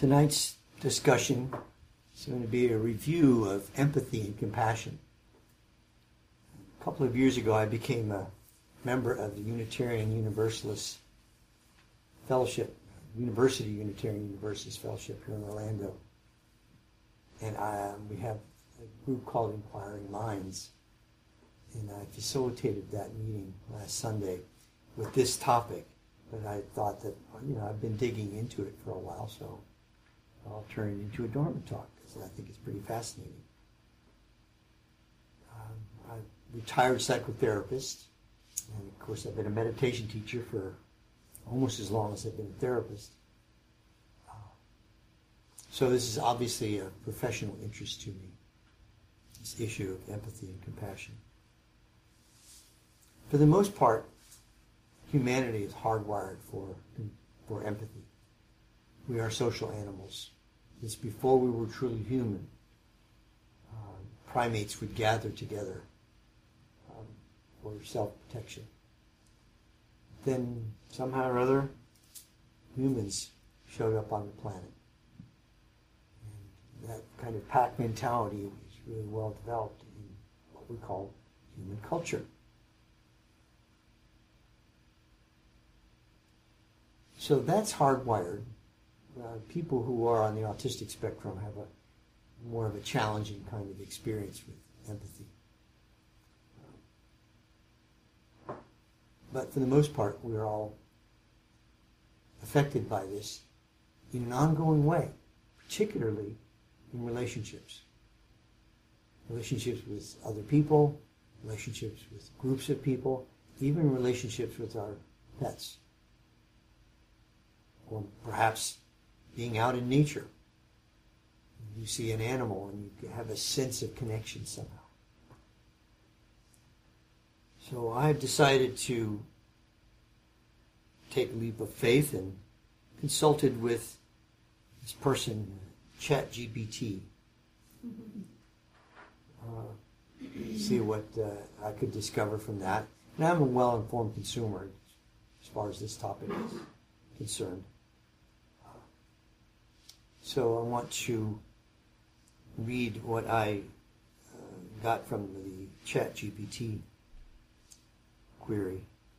Tonight's discussion is going to be a review of empathy and compassion. A couple of years ago, I became a member of the Unitarian Universalist Fellowship, University Unitarian Universalist Fellowship here in Orlando. And we have a group called Inquiring Minds. And I facilitated that meeting last Sunday with this topic. But I thought that, I've been digging into it for a while, so I'll turn it into a dormant talk because I think it's pretty fascinating. I'm a retired psychotherapist, and of course I've been a meditation teacher for almost as long as I've been a therapist. So this is obviously a professional interest to me, this issue of empathy and compassion. For the most part, humanity is hardwired for empathy. We are social animals. It's before we were truly human. Primates would gather together for self-protection. Then somehow or other, humans showed up on the planet. And that kind of pack mentality is really well developed in what we call human culture. So that's hardwired. People who are on the autistic spectrum have more of a challenging kind of experience with empathy. But for the most part, we're all affected by this in an ongoing way, particularly in relationships. Relationships with other people, relationships with groups of people, even relationships with our pets. Or perhaps being out in nature. You see an animal and you have a sense of connection somehow. So I've decided to take a leap of faith and consulted with this person, ChatGPT. See what I could discover from that. And I'm a well-informed consumer as far as this topic is concerned. So I want to read what I got from the ChatGPT query.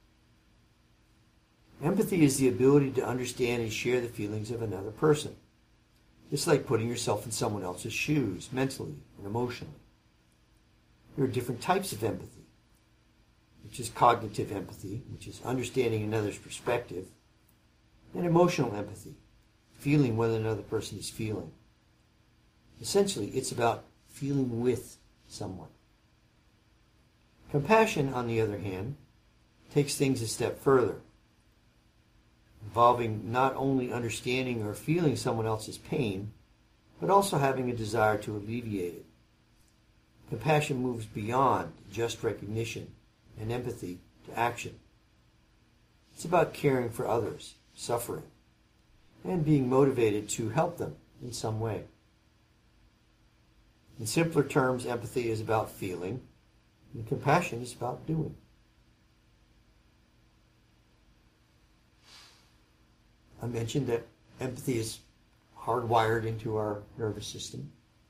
Empathy is the ability to understand and share the feelings of another person. It's like putting yourself in someone else's shoes, mentally and emotionally. There are different types of empathy, which is cognitive empathy, which is understanding another's perspective, and emotional empathy, feeling what another person is feeling. Essentially, it's about feeling with someone. Compassion, on the other hand, takes things a step further, involving not only understanding or feeling someone else's pain, but also having a desire to alleviate it. Compassion moves beyond just recognition and empathy to action. It's about caring for others, suffering, and being motivated to help them in some way. In simpler terms, empathy is about feeling, and compassion is about doing. I mentioned that empathy is hardwired into our nervous system.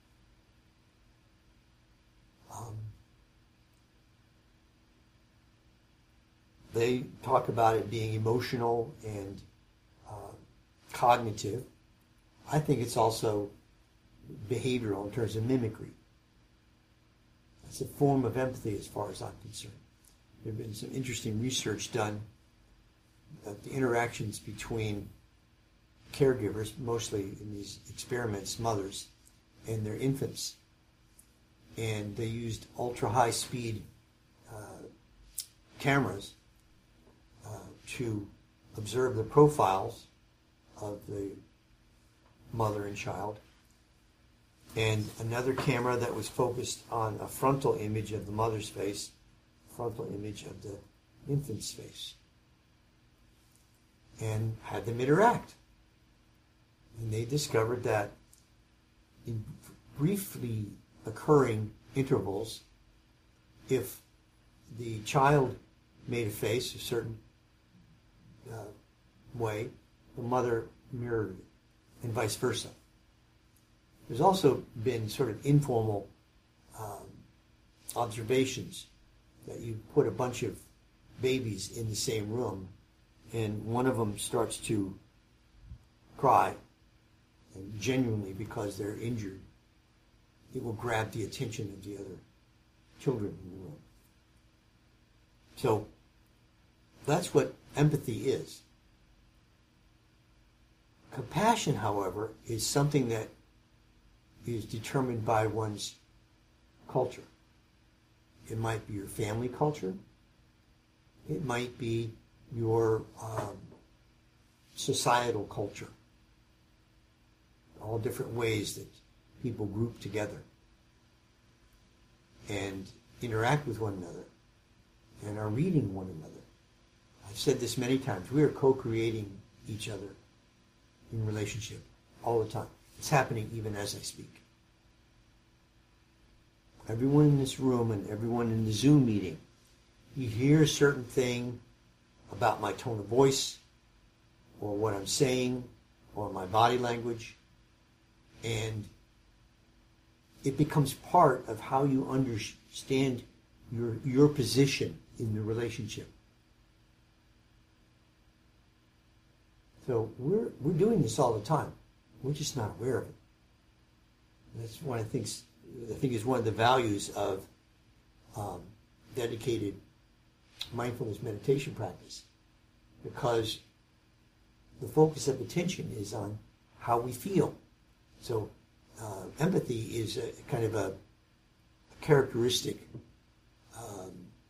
They talk about it being emotional and cognitive. I think it's also behavioral in terms of mimicry. It's a form of empathy as far as I'm concerned. There has been some interesting research done of the interactions between caregivers, mostly in these experiments, mothers, and their infants. And they used ultra-high speed cameras to observe the profiles of the mother and child, and another camera that was focused on a frontal image of the mother's face, frontal image of the infant's face, and had them interact. And they discovered that in briefly occurring intervals, if the child made a face a certain way, the mother mirrored it and vice versa. There's also been sort of informal observations that you put a bunch of babies in the same room and one of them starts to cry, and genuinely because they're injured, it will grab the attention of the other children in the room. So that's what empathy is. Compassion, however, is something that is determined by one's culture. It might be your family culture. It might be your societal culture. All different ways that people group together and interact with one another and are reading one another. I've said this many times. We are co-creating each other in relationship all the time. It's happening even as I speak. Everyone in this room and everyone in the Zoom meeting, you hear a certain thing about my tone of voice or what I'm saying or my body language, and it becomes part of how you understand your position in the relationship. So we're doing this all the time. We're just not aware of it. That's one of the things I think is one of the values of dedicated mindfulness meditation practice, because the focus of attention is on how we feel. So empathy is a kind of a characteristic, a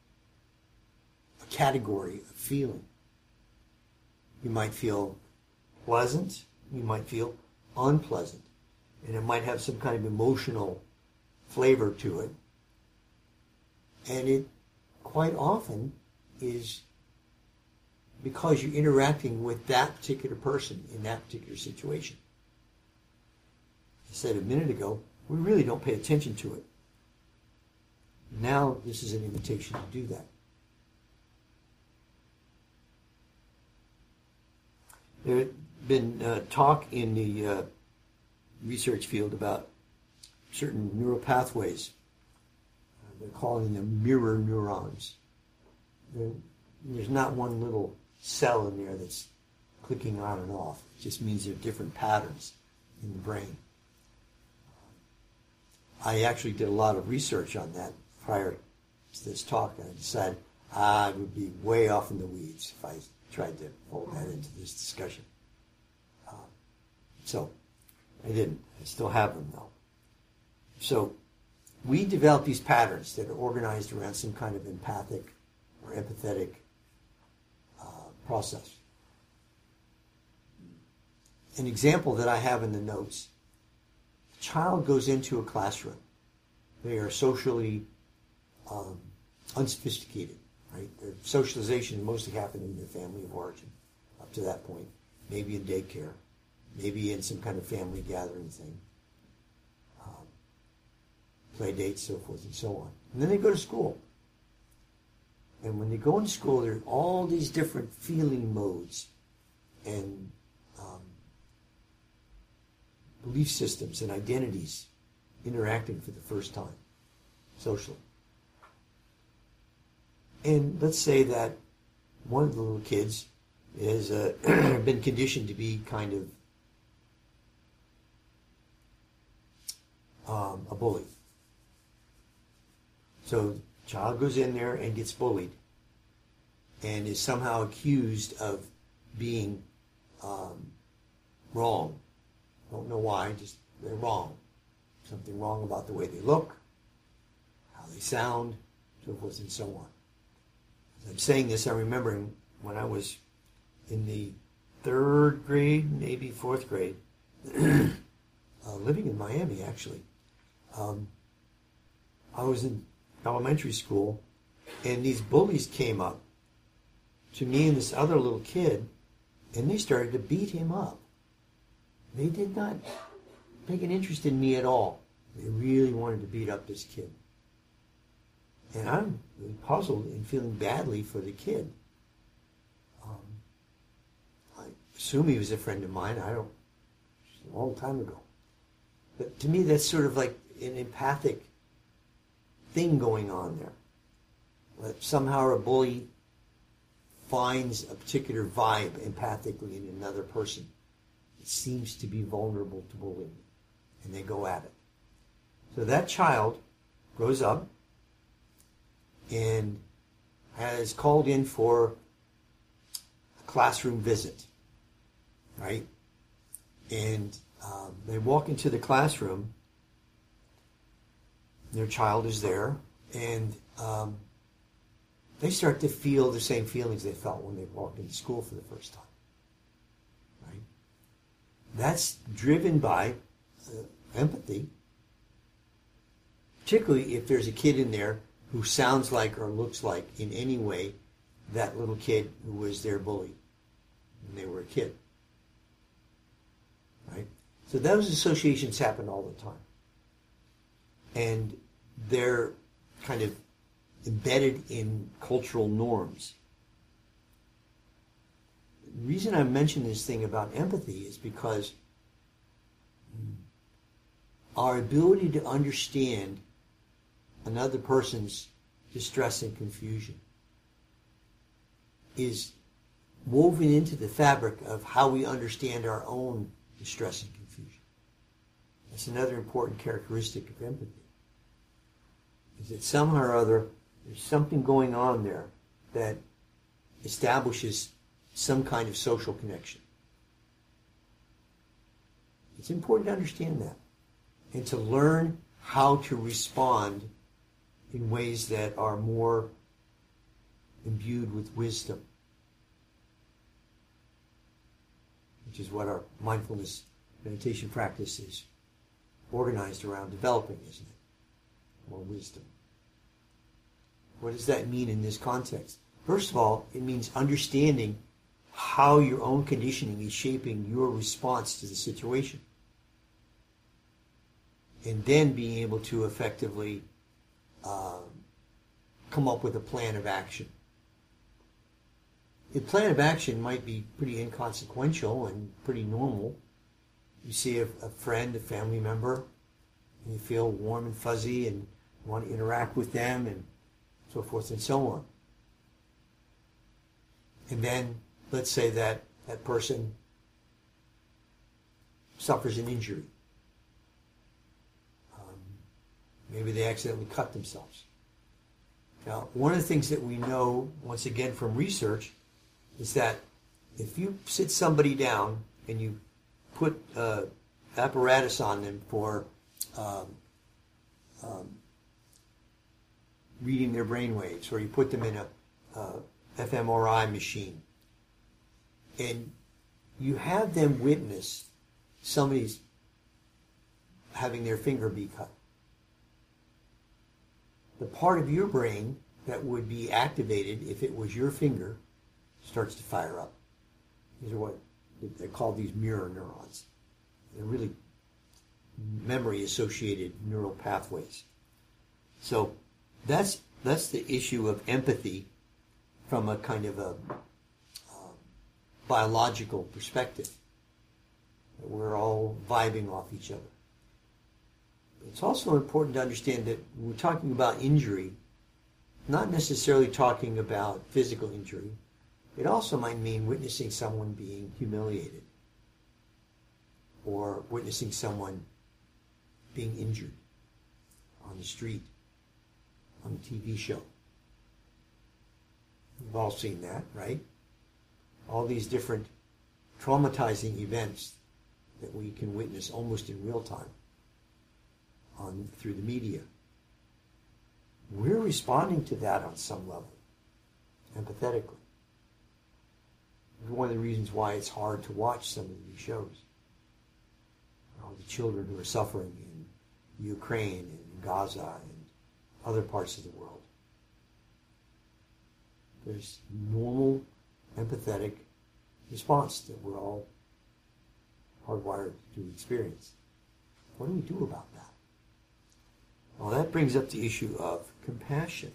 category of feeling. You might feel pleasant, you might feel unpleasant, and it might have some kind of emotional flavor to it. And it quite often is because you're interacting with that particular person in that particular situation. I said a minute ago, we really don't pay attention to it. Now this is an invitation to do that. There had been talk in the research field about certain neural pathways. They're calling them mirror neurons. There's not one little cell in there that's clicking on and off. It just means there are different patterns in the brain. I actually did a lot of research on that prior to this talk, and I decided I would be way off in the weeds if I tried to fold that into this discussion. So I didn't. I still have them, though. So we develop these patterns that are organized around some kind of empathic or empathetic process. An example that I have in the notes: a child goes into a classroom. They are socially unsophisticated, right? Their socialization mostly happened in their family of origin up to that point, maybe in daycare, maybe in some kind of family gathering thing, play dates, so forth and so on. And then they go to school. And when they go into school, there are all these different feeling modes and belief systems and identities interacting for the first time socially. And let's say that one of the little kids has been conditioned to be kind of a bully. So the child goes in there and gets bullied and is somehow accused of being wrong. Don't know why, just they're wrong. Something wrong about the way they look, how they sound, so forth and so on. As I'm saying this, I'm remembering when I was in the 3rd grade, maybe 4th grade, living in Miami, actually. I was in elementary school, and these bullies came up to me and this other little kid, and they started to beat him up. They did not take an interest in me at all. They really wanted to beat up this kid. And I'm really puzzled and feeling badly for the kid. I assume he was a friend of mine. I a long time ago. But to me, that's sort of like an empathic thing going on there. That somehow a bully finds a particular vibe empathically in another person. It seems to be vulnerable to bullying, and they go at it. So that child grows up and is called in for a classroom visit, right? And they walk into the classroom, their child is there, and they start to feel the same feelings they felt when they walked into school for the first time, right? That's driven by empathy, particularly if there's a kid in there who sounds like or looks like in any way that little kid who was their bully when they were a kid, right? So those associations happen all the time. And they're kind of embedded in cultural norms. The reason I mention this thing about empathy is because our ability to understand another person's distress and confusion is woven into the fabric of how we understand our own distress and confusion. That's another important characteristic of empathy. Is that somehow or other there's something going on there that establishes some kind of social connection. It's important to understand that and to learn how to respond in ways that are more imbued with wisdom, which is what our mindfulness meditation practice is organized around developing, isn't it? More wisdom. What does that mean in this context? First of all, it means understanding how your own conditioning is shaping your response to the situation. And then being able to effectively come up with a plan of action. A plan of action might be pretty inconsequential and pretty normal. You see a friend, a family member, and you feel warm and fuzzy and want to interact with them and so forth and so on. And then let's say that that person suffers an injury. Maybe they accidentally cut themselves. Now, one of the things that we know, once again from research, is that if you sit somebody down and you put apparatus on them for reading their brain waves, or you put them in a fMRI machine, and you have them witness somebody's having their finger be cut, the part of your brain that would be activated if it was your finger starts to fire up. These are what they're called, these mirror neurons. They're really memory-associated neural pathways. So that's the issue of empathy from a kind of a biological perspective. We're all vibing off each other. It's also important to understand that when we're talking about injury, not necessarily talking about physical injury, it also might mean witnessing someone being humiliated or witnessing someone being injured on the street, on a TV show. We've all seen that, right? All these different traumatizing events that we can witness almost in real time through the media. We're responding to that on some level, empathetically. It's one of the reasons why it's hard to watch some of these shows. All the children who are suffering in Ukraine and Gaza and other parts of the world. There's normal, empathetic response that we're all hardwired to experience. What do we do about that? Well, that brings up the issue of compassion.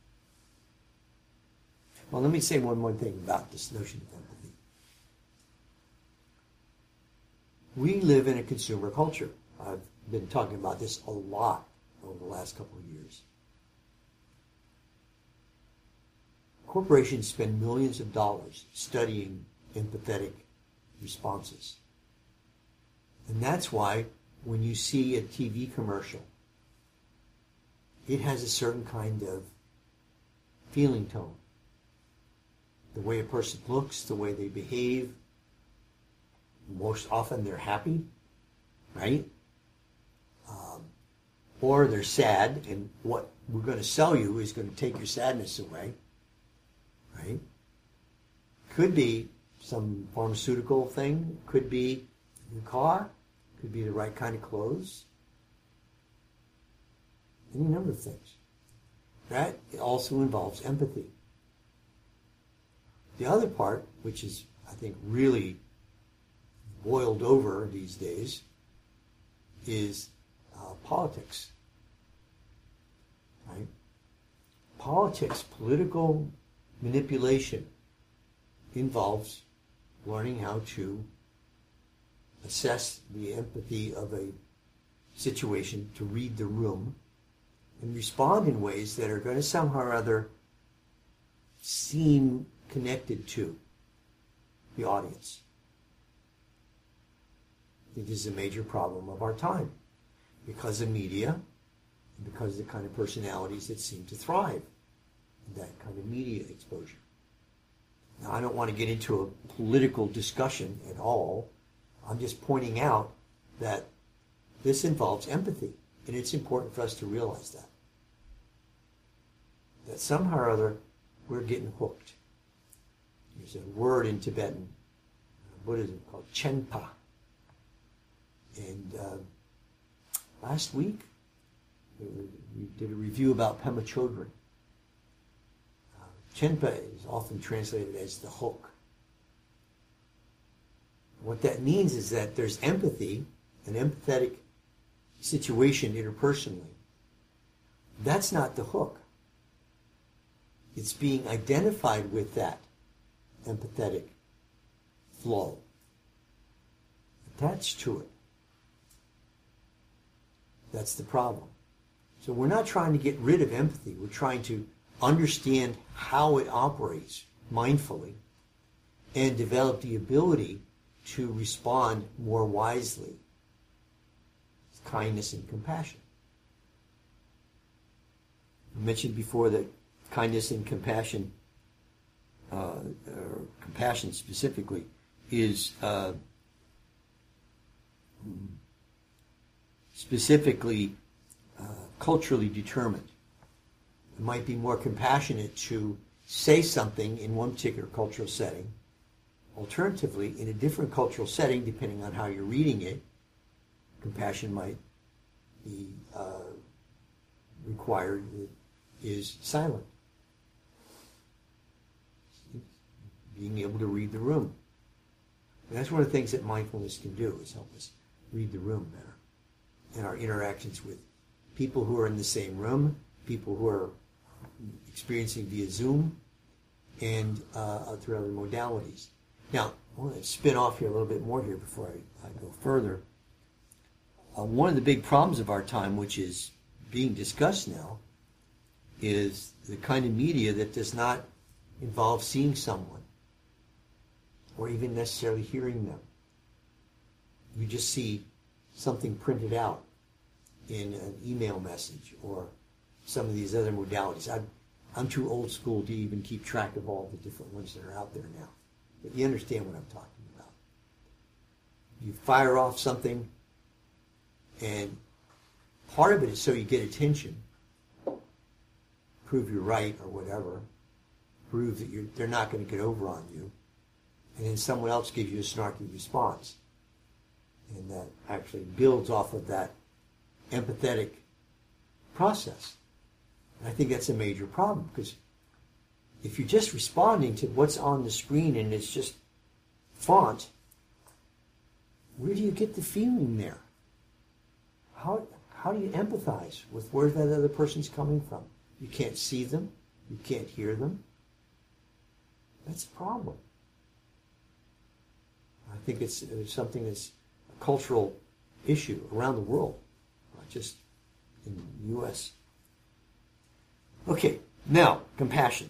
Well, let me say one more thing about this notion of empathy. We live in a consumer culture. I've been talking about this a lot over the last couple of years. Corporations spend millions of dollars studying empathetic responses. And that's why when you see a TV commercial, it has a certain kind of feeling tone. The way a person looks, the way they behave. Most often they're happy, right? Or they're sad, and what we're going to sell you is going to take your sadness away, right? Could be some pharmaceutical thing, could be a new car, could be the right kind of clothes, any number of things. That also involves empathy. The other part, which is, I think, really boiled over these days, is politics. Right? Politics, political manipulation, involves learning how to assess the empathy of a situation, to read the room, and respond in ways that are going to somehow or other seem connected to the audience. I think this is a major problem of our time because of media and because of the kind of personalities that seem to thrive in that kind of media exposure. Now, I don't want to get into a political discussion at all. I'm just pointing out that this involves empathy, and it's important for us to realize that. That somehow or other we're getting hooked. There's a word in Tibetan Buddhism called Chenpa. And last week we did a review about Pema Chodron. Chenpa is often translated as the hook. What that means is that there's empathy, an empathetic situation interpersonally. That's not the hook. It's being identified with that empathetic flow, attached to it. That's the problem. So we're not trying to get rid of empathy. We're trying to understand how it operates mindfully and develop the ability to respond more wisely with kindness and compassion. I mentioned before that kindness and compassion, or compassion specifically, is specifically culturally determined. It might be more compassionate to say something in one particular cultural setting. Alternatively, in a different cultural setting, depending on how you're reading it, compassion might be required, is silent. Being able to read the room. And that's one of the things that mindfulness can do, is help us read the room better. In our interactions with people who are in the same room, people who are experiencing via Zoom, and through other modalities. Now, I want to spin off here a little bit more here before I go further. One of the big problems of our time, which is being discussed now, is the kind of media that does not involve seeing someone or even necessarily hearing them. You just see something printed out in an email message or some of these other modalities. I'm too old school to even keep track of all the different ones that are out there now. But you understand what I'm talking about. You fire off something, and part of it is so you get attention, prove you're right or whatever, prove that they're not going to get over on you, and then someone else gives you a snarky response. And that actually builds off of that empathetic process. And I think that's a major problem, because if you're just responding to what's on the screen and it's just font, where do you get the feeling there? How do you empathize with where that other person's coming from? You can't see them. You can't hear them. That's a problem. I think it's something that's a cultural issue around the world, not just in the U.S. Okay, now, compassion.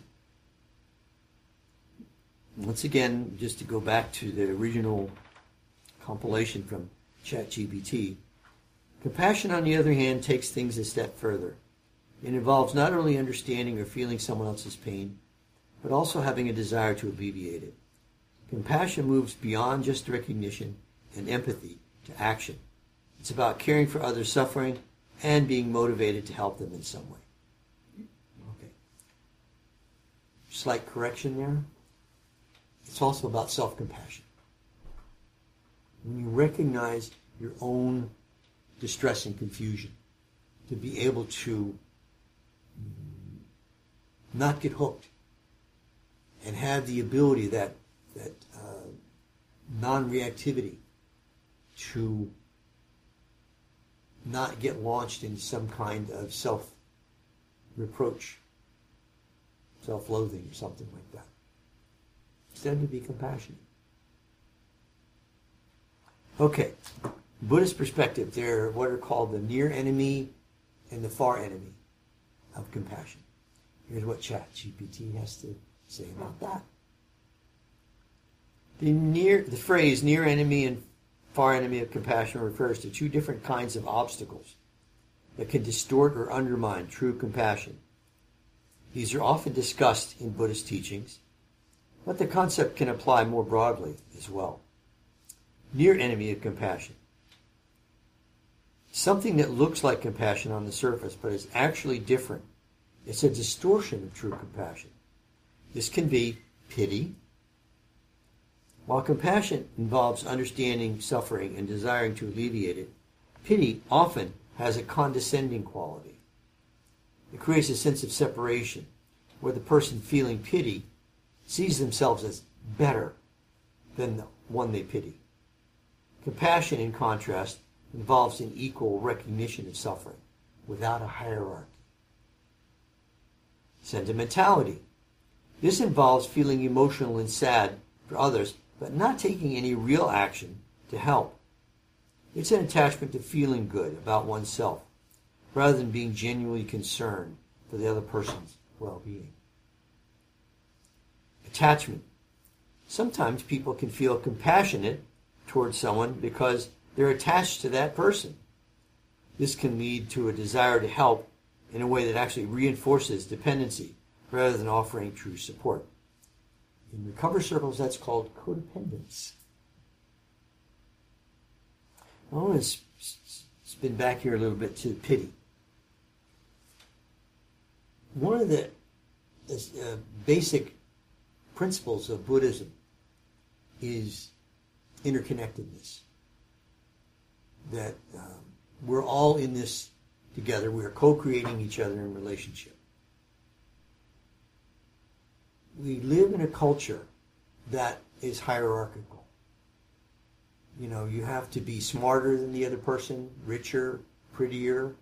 Once again, just to go back to the original compilation from ChatGPT, compassion, on the other hand, takes things a step further. It involves not only understanding or feeling someone else's pain, but also having a desire to alleviate it. Compassion moves beyond just recognition and empathy to action. It's about caring for others' suffering and being motivated to help them in some way. Okay. Slight correction there. It's also about self-compassion. When you recognize your own distress and confusion, to be able to not get hooked and have the ability, that non-reactivity, to not get launched into some kind of self-reproach, self-loathing, or something like that. Instead, to be compassionate. Okay, Buddhist perspective, they're what are called the near enemy and the far enemy of compassion. Here's what ChatGPT has to say about that. The phrase near enemy and far enemy of compassion refers to two different kinds of obstacles that can distort or undermine true compassion. These are often discussed in Buddhist teachings, but the concept can apply more broadly as well. Near enemy of compassion. Something that looks like compassion on the surface, but is actually different. It's a distortion of true compassion. This can be pity. While compassion involves understanding suffering and desiring to alleviate it, pity often has a condescending quality. It creates a sense of separation, where the person feeling pity sees themselves as better than the one they pity. Compassion, in contrast, involves an equal recognition of suffering without a hierarchy. Sentimentality. This involves feeling emotional and sad for others, but not taking any real action to help. It's an attachment to feeling good about oneself, rather than being genuinely concerned for the other person's well-being. Attachment. Sometimes people can feel compassionate towards someone because they're attached to that person. This can lead to a desire to help in a way that actually reinforces dependency rather than offering true support. In recover circles, that's called codependence. I want to spin back here a little bit to pity. One of the basic principles of Buddhism is interconnectedness. That we're all in this together. We are co-creating each other in relationship. We live in a culture that is hierarchical. You know, you have to be smarter than the other person, richer, prettier,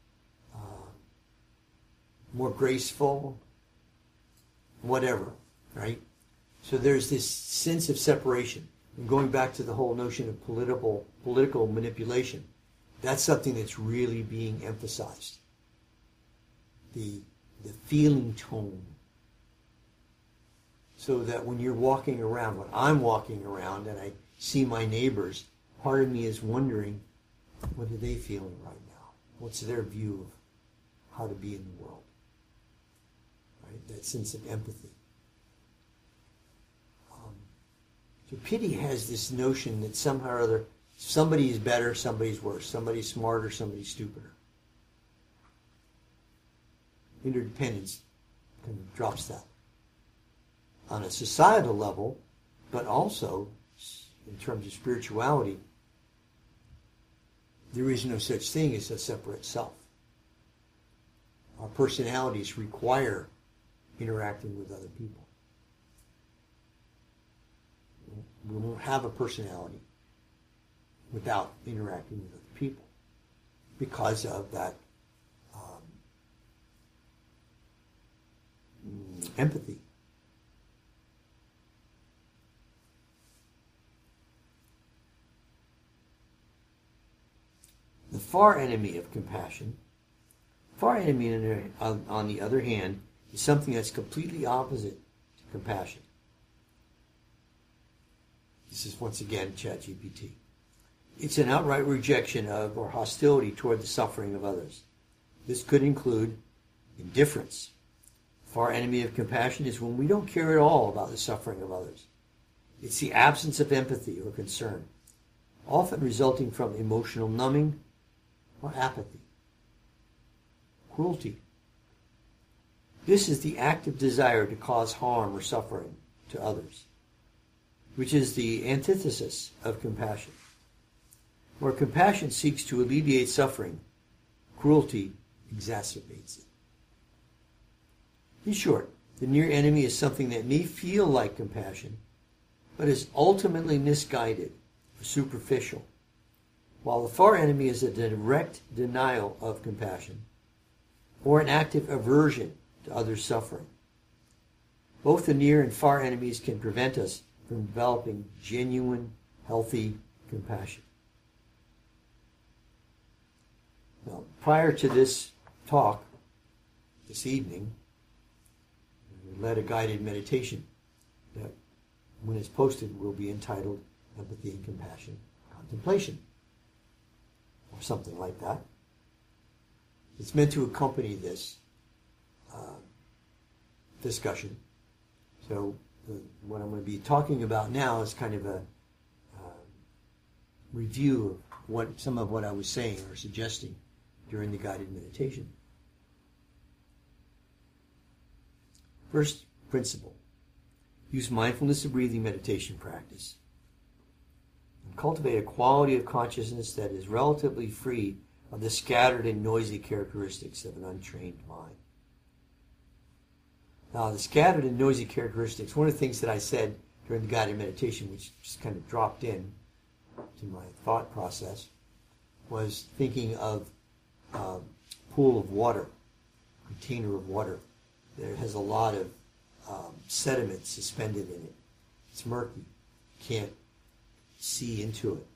more graceful, whatever, right? So there's this sense of separation. And going back to the whole notion of political manipulation, that's something that's really being emphasized. The feeling tone. So that when you're walking around, when I'm walking around and I see my neighbors, part of me is wondering, what are they feeling right now? What's their view of how to be in the world? Right? That sense of empathy. So pity has this notion that somehow or other somebody is better, somebody's worse, somebody's smarter, somebody's stupider. Interdependence kind of drops that. On a societal level, but also in terms of spirituality, there is no such thing as a separate self. Our personalities require interacting with other people. We won't have a personality without interacting with other people because of that empathy. The far enemy of compassion, far enemy on the other hand, is something that's completely opposite to compassion. This is once again ChatGPT. It's an outright rejection of or hostility toward the suffering of others. This could include indifference. Far enemy of compassion is when we don't care at all about the suffering of others. It's the absence of empathy or concern, often resulting from emotional numbing or apathy. Cruelty. This is the active desire to cause harm or suffering to others, which is the antithesis of compassion. Where compassion seeks to alleviate suffering, cruelty exacerbates it. In short, the near enemy is something that may feel like compassion, but is ultimately misguided or superficial, while the far enemy is a direct denial of compassion or an active aversion to others' suffering. Both the near and far enemies can prevent us from developing genuine, healthy compassion. Now, prior to this talk, this evening, we led a guided meditation that, when it's posted, will be entitled Empathy and Compassion Contemplation, or something like that. It's meant to accompany this discussion. So what I'm going to be talking about now is kind of a review of some of what I was saying or suggesting during the guided meditation. First principle: use mindfulness of breathing meditation practice and cultivate a quality of consciousness that is relatively free of the scattered and noisy characteristics of an untrained mind. Now, the scattered and noisy characteristics, one of the things that I said during the guided meditation, which just kind of dropped in to my thought process, was thinking of a pool of water, container of water, that has a lot of sediment suspended in it. It's murky. Can't see into it.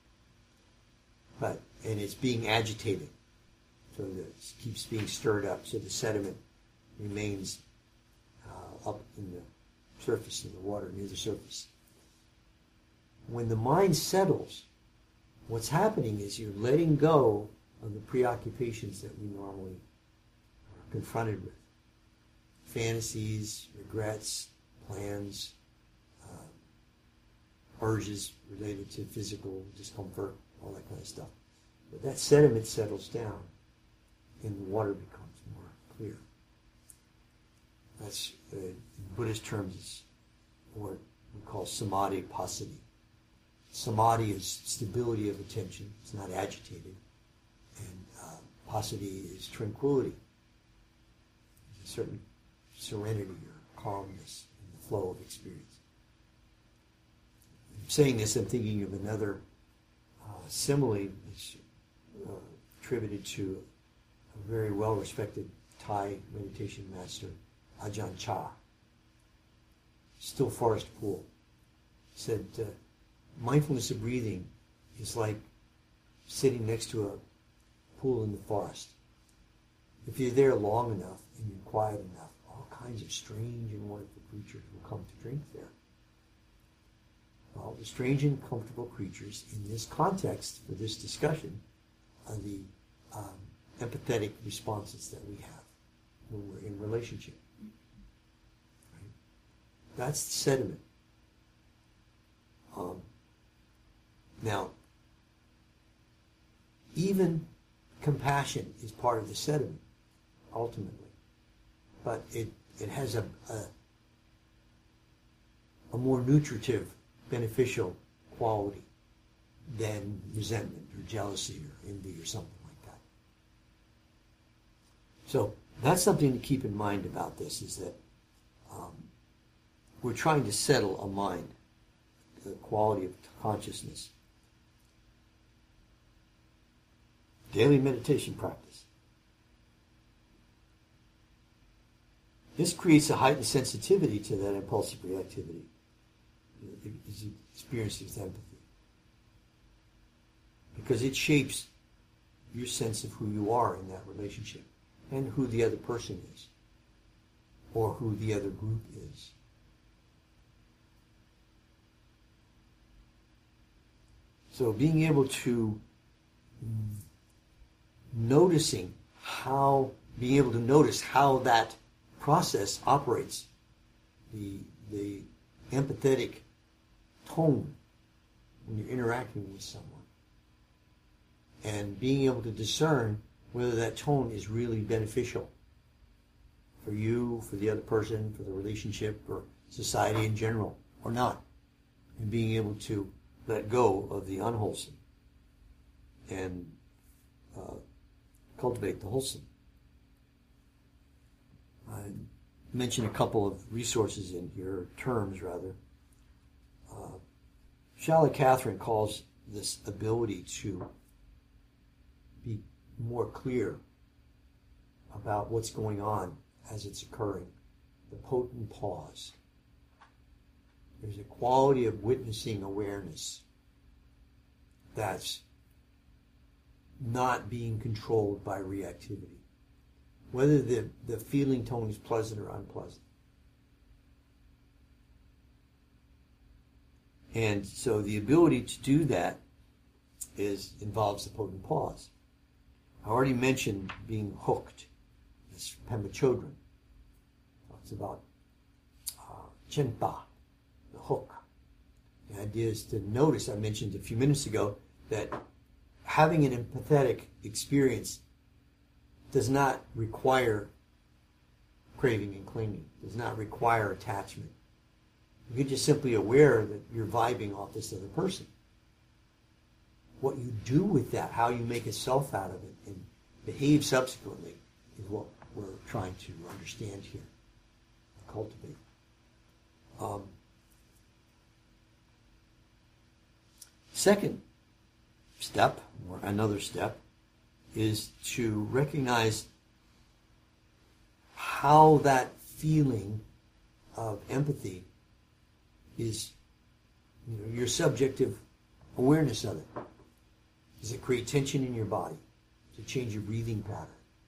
And it's being agitated. So it keeps being stirred up. So the sediment remains up in the surface, in the water, near the surface. When the mind settles, what's happening is you're letting go of the preoccupations that we normally are confronted with. Fantasies, regrets, plans, urges related to physical discomfort, all that kind of stuff. But that sediment settles down and the water becomes more clear. That's, in Buddhist terms, is what we call samadhi passaddhi. Samadhi is stability of attention. It's not agitated. And passaddhi is tranquility. There's a certain serenity or calmness in the flow of experience. I'm saying this, I'm thinking of another simile that's attributed to a very well-respected Thai meditation master, Ajahn Chah. Still Forest Pool. Said, mindfulness of breathing is like sitting next to a pool in the forest. If you're there long enough and you're quiet enough, all kinds of strange and wonderful creatures will come to drink there. Well, the strange and comfortable creatures in this context for this discussion are the empathetic responses that we have when we're in relationship. Right? That's the sediment. Now, even compassion is part of the sediment, ultimately. But it has a more nutritive, beneficial quality than resentment or jealousy or envy or something like that. So that's something to keep in mind about this, is that we're trying to settle a mind, the quality of consciousness. Daily meditation practice. This creates a heightened sensitivity to that impulsive reactivity as you experience with empathy. Because it shapes your sense of who you are in that relationship and who the other person is or who the other group is. So being able to being able to notice how that process operates, the empathetic tone when you're interacting with someone, and being able to discern whether that tone is really beneficial for you, for the other person, for the relationship, or society in general, or not, and being able to let go of the unwholesome and cultivate the wholesome. I mentioned a couple of resources in here, terms rather. Charlotte Catherine calls this ability to be more clear about what's going on as it's occurring, the potent pause. There's a quality of witnessing awareness that's not being controlled by reactivity, whether the feeling tone is pleasant or unpleasant. And so the ability to do that involves the potent pause. I already mentioned being hooked. This Pema Chodron talks about chenpa, the hook. The idea is to notice, I mentioned a few minutes ago, that having an empathetic experience does not require craving and clinging, does not require attachment. You're just simply aware that you're vibing off this other person. What you do with that, how you make a self out of it and behave subsequently, is what we're trying to understand here, cultivate. Second step, or another step, is to recognize how that feeling of empathy is, your subjective awareness of it. Does it create tension in your body? Does it change your breathing pattern?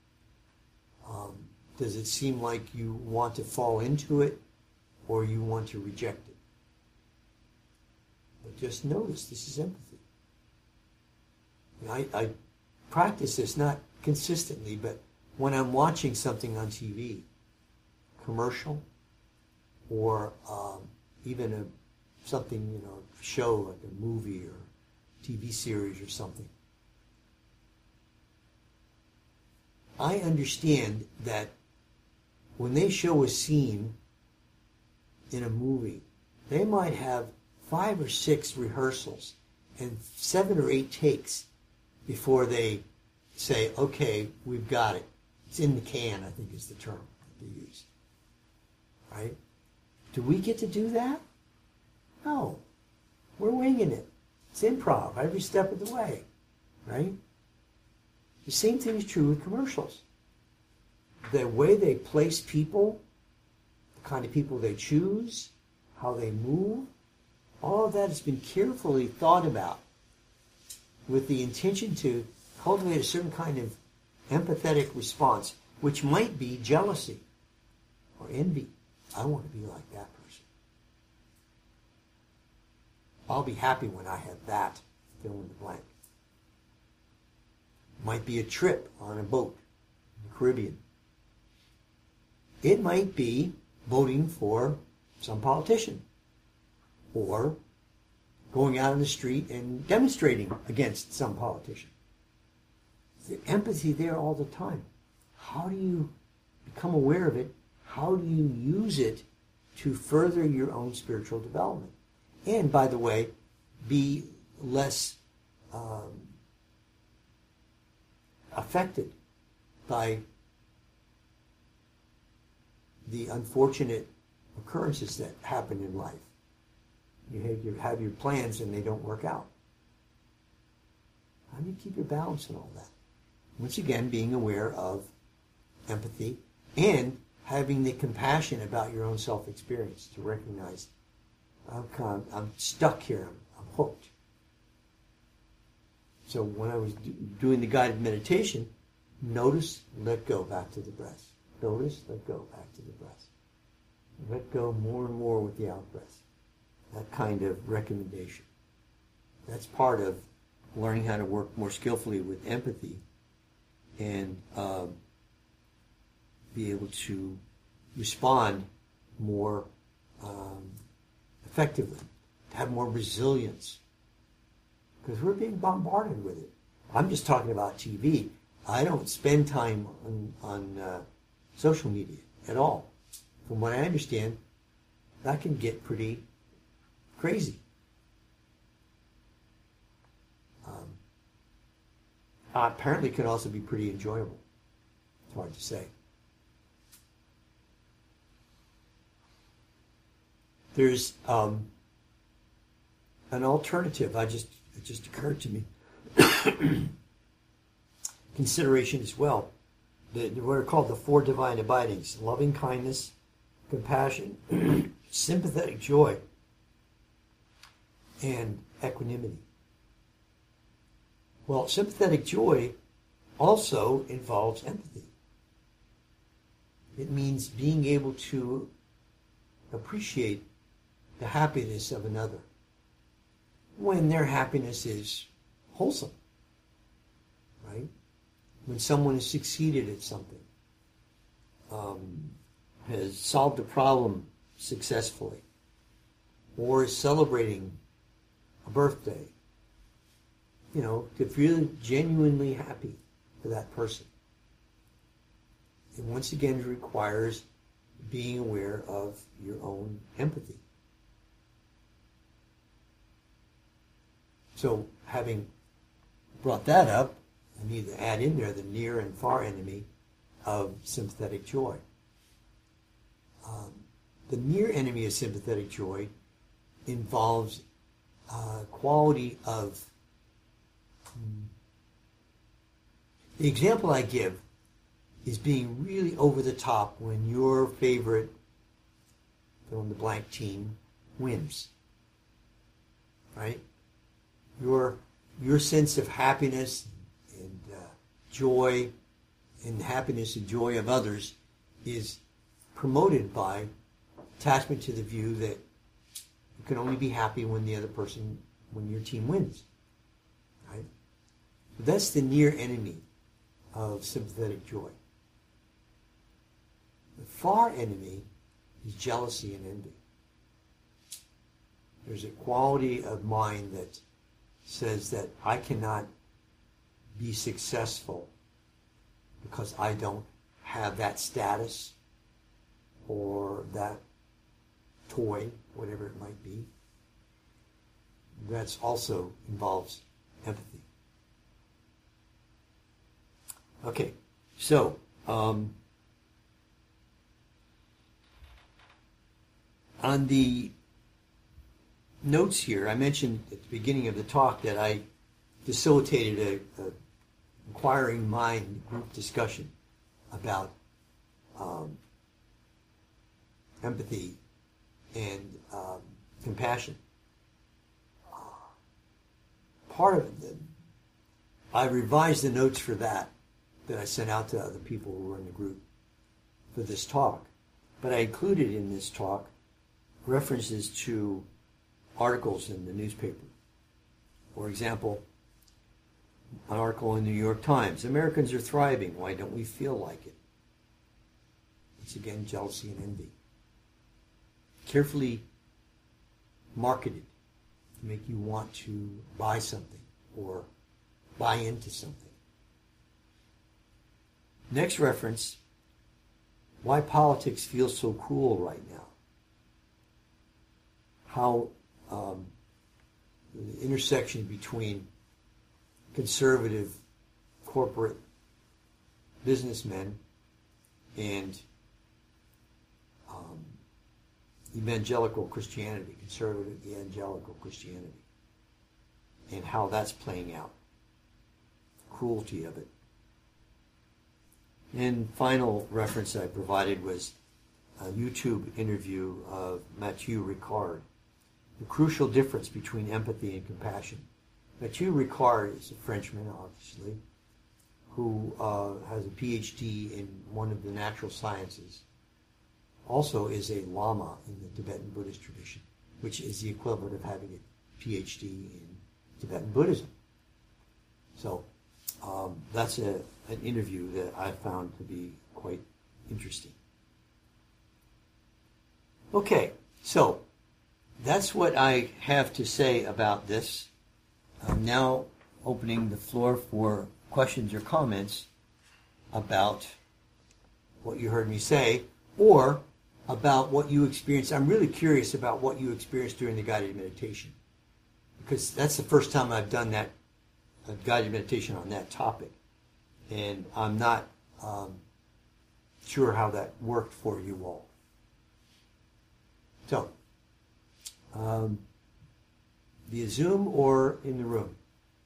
Does it seem like you want to fall into it or you want to reject it? But just notice this is empathy. I practice this not consistently, but when I'm watching something on TV, commercial, or even something, show like a movie or TV series or something, I understand that when they show a scene in a movie, they might have 5 or 6 rehearsals and 7 or 8 takes before they say, okay, we've got it. It's in the can, I think is the term that they use. Right? Do we get to do that? No. We're winging it. It's improv every step of the way. Right? The same thing is true with commercials. The way they place people, the kind of people they choose, how they move, all of that has been carefully thought about with the intention to cultivate a certain kind of empathetic response, which might be jealousy or envy. I want to be like that person. I'll be happy when I have that, fill in the blank. Might be a trip on a boat in the Caribbean. It might be voting for some politician or going out in the street and demonstrating against some politician. The empathy there all the time. How do you become aware of it? How do you use it to further your own spiritual development? And, by the way, be less affected by the unfortunate occurrences that happen in life. You have your plans and they don't work out. How do you keep your balance in all that? Once again, being aware of empathy and having the compassion about your own self-experience to recognize, I'm stuck here, I'm hooked. So when I was doing the guided meditation, notice, let go, back to the breath. Notice, let go, back to the breath. Let go more and more with the out-breath. That kind of recommendation. That's part of learning how to work more skillfully with empathy and be able to respond more effectively, to have more resilience. Because we're being bombarded with it. I'm just talking about TV. I don't spend time on social media at all. From what I understand, that can get pretty crazy. Apparently it can also be pretty enjoyable. It's hard to say. There's an alternative. It just occurred to me. Consideration as well. What are called the four divine abidings: loving kindness, compassion, sympathetic joy, and equanimity. Well, sympathetic joy also involves empathy. It means being able to appreciate the happiness of another when their happiness is wholesome, right? When someone has succeeded at something, has solved a problem successfully, or is celebrating a birthday, to feel genuinely happy for that person. And once again, it requires being aware of your own empathy. So, having brought that up, I need to add in there the near and far enemy of sympathetic joy. The near enemy of sympathetic joy involves quality of... The example I give is being really over the top when your favorite fill-in-the-blank team wins. Right? Your sense of happiness and joy and happiness and joy of others is promoted by attachment to the view that you can only be happy when when your team wins. Right? So that's the near enemy of sympathetic joy. The far enemy is jealousy and envy. There's a quality of mind that says that I cannot be successful because I don't have that status or that toy, whatever it might be. That also involves empathy. Okay, so on the notes here, I mentioned at the beginning of the talk that I facilitated a inquiring mind group discussion about empathy and compassion. Part of it, I revised the notes for that I sent out to other people who were in the group for this talk. But I included in this talk references to articles in the newspaper. For example, an article in the New York Times: Americans are thriving, why don't we feel like it? It's again jealousy and envy. Carefully marketed to make you want to buy something or buy into something. Next reference: why politics feels so cruel right now. How the intersection between conservative corporate businessmen and evangelical Christianity, conservative evangelical Christianity, and how that's playing out. Cruelty of it. And final reference I provided was a YouTube interview of Mathieu Ricard. The crucial difference between empathy and compassion. Mathieu Ricard is a Frenchman, obviously, who has a PhD in one of the natural sciences. Also is a Lama in the Tibetan Buddhist tradition, which is the equivalent of having a PhD in Tibetan Buddhism. So that's an interview that I found to be quite interesting. Okay, so that's what I have to say about this. I'm now opening the floor for questions or comments about what you heard me say, or about what you experienced. I'm really curious about what you experienced during the guided meditation, because that's the first time I've done that, a guided meditation on that topic, and I'm not sure how that worked for you all. So, via Zoom or in the room?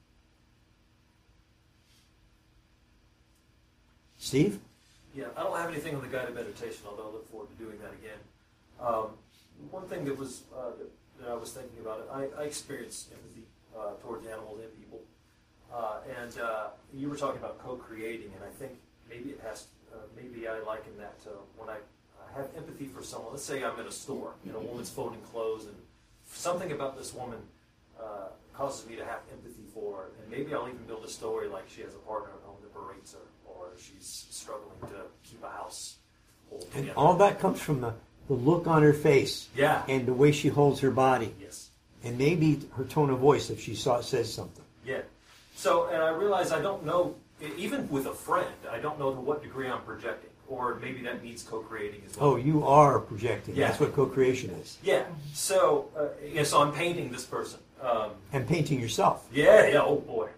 Steve? Yeah, I don't have anything on the guided meditation, although I look forward to doing that again. One thing that was that I was thinking about, I experience empathy towards animals and people, and you were talking about co-creating, and I think maybe it has. Maybe I liken that to when I have empathy for someone. Let's say I'm in a store, and a woman's folding clothes, and something about this woman causes me to have empathy for her, and maybe I'll even build a story like she has a partner at home that berates her, or she's struggling to keep a house whole together. And all that comes from the look on her face, Yeah. and the way she holds her body, Yes. and maybe her tone of voice if she says something. Yeah. So, and I realize I don't know, even with a friend, I don't know to what degree I'm projecting, or maybe that needs co-creating as well. Oh, you are projecting. Yeah. That's what co-creation is. Yeah. So, so I'm painting this person. And painting yourself. Yeah. Oh boy.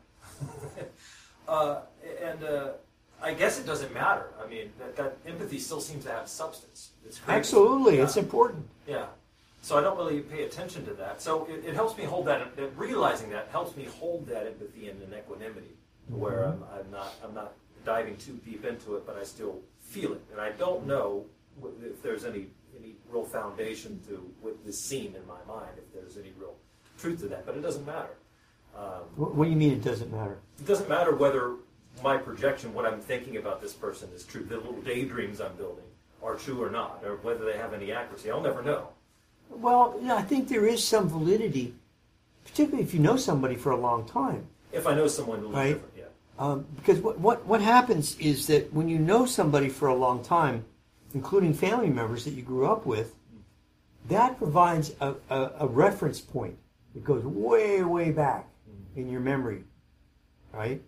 I guess it doesn't matter. I mean, that empathy still seems to have substance. It's crazy. Absolutely, Yeah. it's important. Yeah. So I don't really pay attention to that. So it helps me hold that. Realizing that helps me hold that empathy and an equanimity, where I'm not diving too deep into it, but I still feel it, and I don't know if there's any real foundation to with this scene in my mind. If there's any real truth to that, but it doesn't matter. What do you mean it doesn't matter? It doesn't matter whether my projection, what I'm thinking about this person, is true. The little daydreams I'm building are true or not, or whether they have any accuracy. I'll never know. Well, I think there is some validity, particularly if you know somebody for a long time. If I know someone a little Right. different, yeah. Because what happens is that when you know somebody for a long time, including family members that you grew up with, that provides a reference point that goes way, way back in your memory, right?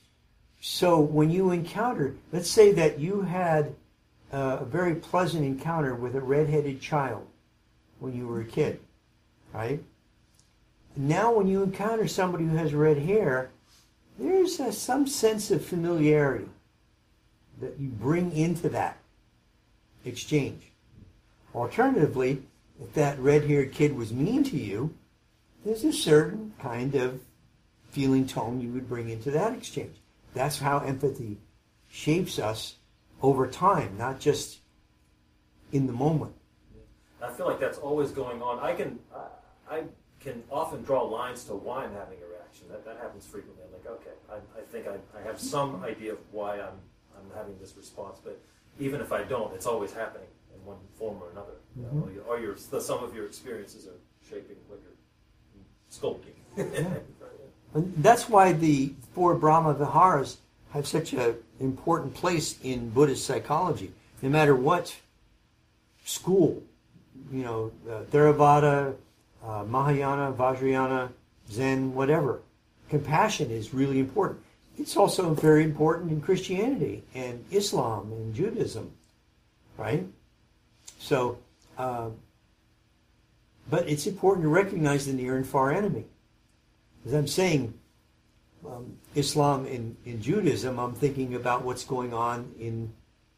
So when you encounter, let's say that you had a very pleasant encounter with a redheaded child when you were a kid, right? Now when you encounter somebody who has red hair, there's some sense of familiarity that you bring into that exchange. Alternatively, if that red-haired kid was mean to you, there's a certain kind of feeling tone you would bring into that exchange. That's how empathy shapes us over time, not just in the moment. I feel like that's always going on. I can often draw lines to why I'm having a reaction. That happens frequently. I'm like, okay, I think I have some idea of why I'm having this response, but even if I don't, it's always happening in one form or another. Mm-hmm. Or the sum of your experiences are shaping what you're sculpting. And that's why the four Brahma Viharas have such an important place in Buddhist psychology. No matter what school, Theravada, Mahayana, Vajrayana, Zen, whatever, compassion is really important. It's also very important in Christianity and Islam and Judaism, right? So, but it's important to recognize the near and far enemy. As I'm saying, Islam and Judaism, I'm thinking about what's going on in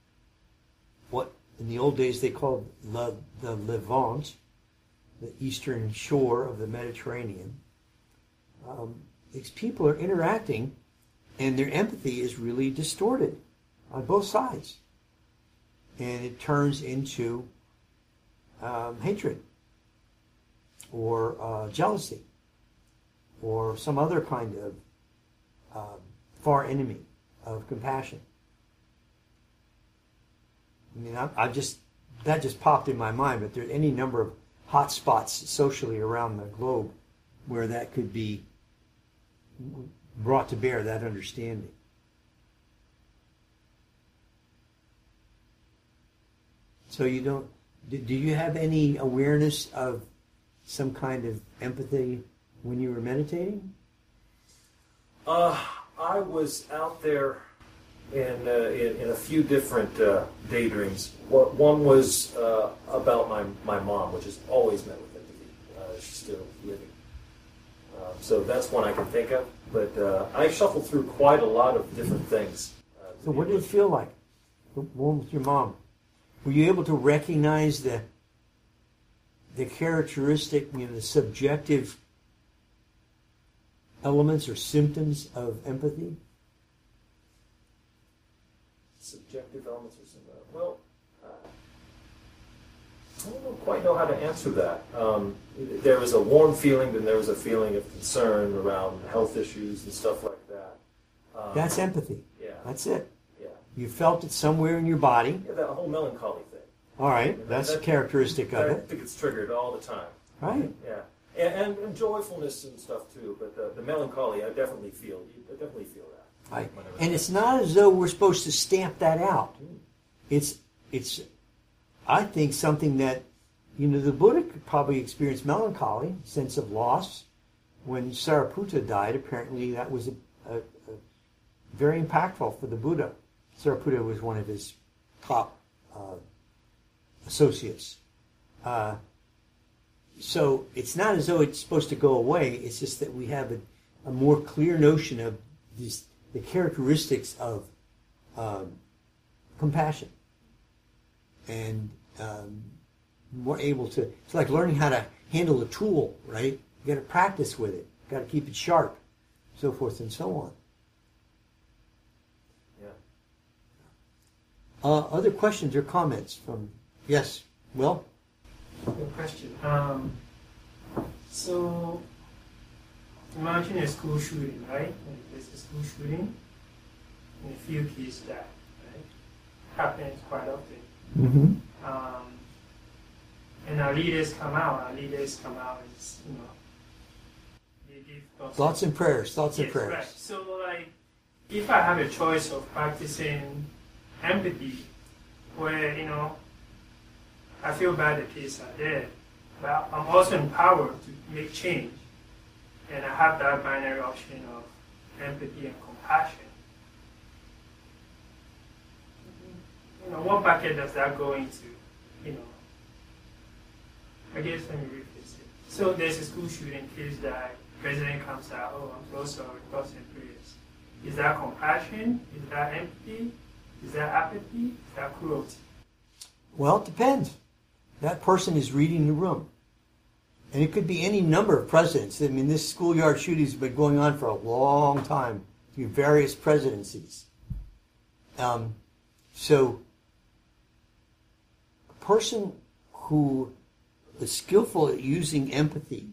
what in the old days they called the Levant, the eastern shore of the Mediterranean. These people are interacting, and their empathy is really distorted on both sides. And it turns into hatred or jealousy. or some other kind of far enemy of compassion. I mean, that just popped in my mind, but there's any number of hot spots socially around the globe where that could be brought to bear, that understanding. So do you have any awareness of some kind of empathy when you were meditating? I was out there in a few different daydreams. One was about my mom, which has always met with empathy. She's still living. So that's one I can think of. But I shuffled through quite a lot of different things. So what did it feel like, the one with your mom? Were you able to recognize the characteristic, the subjective elements or symptoms of empathy? Subjective elements or something. Well, I don't quite know how to answer that. There was a warm feeling, then there was a feeling of concern around health issues and stuff like that. That's empathy. Yeah. That's it. Yeah. You felt it somewhere in your body. Yeah, that whole melancholy thing. All right, that's a characteristic of I it. think it's triggered all the time. Right. Yeah. And joyfulness and stuff too, but the melancholy, I definitely feel that. Right. And it's not as though we're supposed to stamp that out. It's I think something that, the Buddha could probably experience melancholy, sense of loss. When Sariputta died, apparently that was a very impactful for the Buddha. Sariputta was one of his top associates. So it's not as though it's supposed to go away. It's just that we have a more clear notion of the characteristics of compassion. And more able to, it's like learning how to handle a tool, right? You got to practice with it. You got to keep it sharp, so forth and so on. Yeah. Other questions or comments from, yes, Will? Good question. So, imagine a school shooting, right? There's a school shooting, and a few kids die, right? Happens quite often. Mm-hmm. And our leaders come out, and they give Thoughts and prayers. Yes, right. So, if I have a choice of practicing empathy, where, I feel bad the kids are dead, but I'm also empowered to make change. And I have that binary option of empathy and compassion. What bucket does that go into? I guess let me rephrase it. So there's a school shooting, kids die, president comes out, oh, I'm so sorry, thoughts and prayers. Is that compassion? Is that empathy? Is that apathy? Is that cruelty? Well, it depends. That person is reading the room. And it could be any number of presidents. I mean, this schoolyard shooting has been going on for a long time through various presidencies. So, a person who is skillful at using empathy